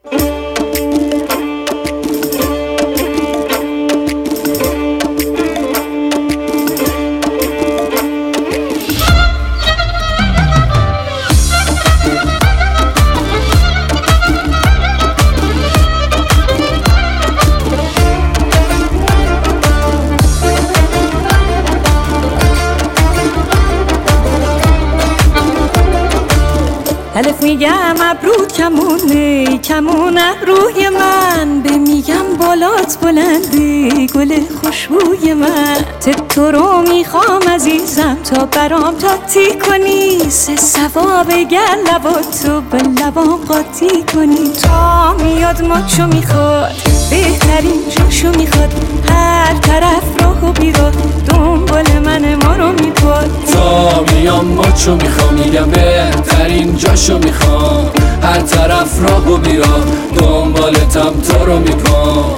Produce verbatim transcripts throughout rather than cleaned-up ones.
الف میگم ابرو کمونه کمون ابروی من، به میگم بالات بلنده گل خوشبوی من. تو رو میخوام عزیزم تا برام تاتی کنی، سه ثواب گر لباتو به لبام قاطی کنی. تا میاد ماچو میخواد بهترین جاشو میخواد، هر طرف راه و بیراه دنبال من ما رو میپاد. تا میام ماچو میخوام میگم بهترین جاشو میخوام، هر طرف راه و بیراه دنبالتم تو رو میپام.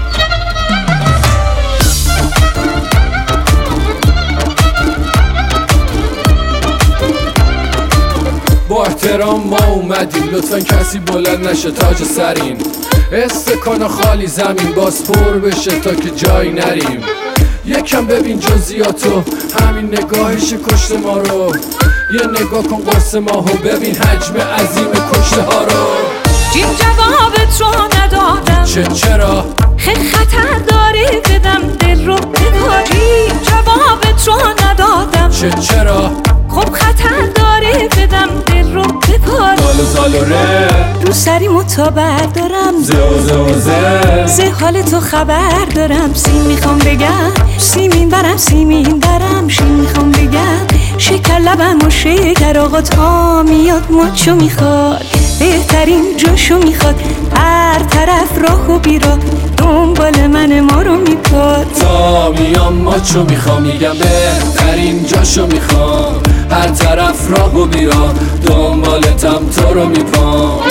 با احترام ما اومدیم، لطفا کسی بلند نشه تاج سرین. استکان خالی زمین باز پر بشه تا که جایی نریم. یکم ببین جزئیاتو، همین نگاهش کشت ما رو. یه نگاه کن قرص ماهو، ببین حجم عظیم کشته ها رو. جیم جوابت رو ندادم، چه چرا؟ خیلی خطر داره بدم دل رو بکاری. جوابت رو ندادم، چه چرا؟ خب خطر داره بدم دل رو بپاری. زالو زالو ره رو سری متا بردارم، زه و زه و زه زه حال تو خبر دارم. سیم میخوام بگم سیمین برم سیمین برم، شین میخوام بگم شکر لبم و شکر. آقا تا میاد ماچو میخواد بهترین جاشو میخواد، هر طرف راه و بیراه دنبال من ما رو میپاد. تا میام ماچو میخوام میگم بهترین جاشو میخوام، هر طرف راه و بیراه دنبالتم تو رو میپام.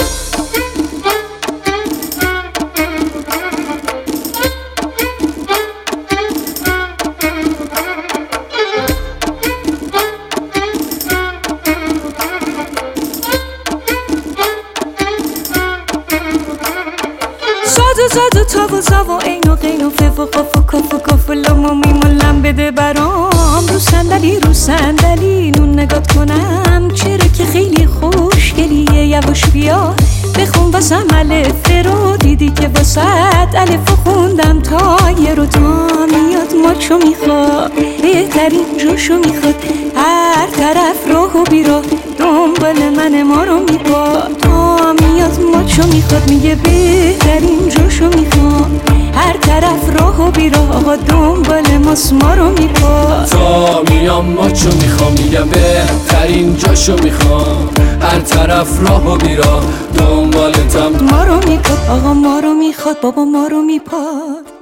زادو زادو تاو زاو این و قین و فف و قف و کف و کف و لام و میم و لم بده برام. رو صندلی رو صندلی نون نگات کنم، چرا که خیلی خوشگلیه. یواش بیا بخون واسم الف رو، دیدی که واسط الف خوندم تا یه رو. تا میاد ماچو میخواد بهترین جاشو میخواد، هر طرف راه و بیراه دنبال من ما رو میپاد. تا میاد ماچو میخواد میگه بهترین جاشو میخوام، هر طرف راه و بیراه آقا دنبال ماست ما رو میپاد. تا میام ماچو میخوام میگم بهترین جاشو میخوام، هر طرف راه و بیراه دنبالتم ما رو میپاد. آقا ما رو میخواد بابا ما رو میپاد.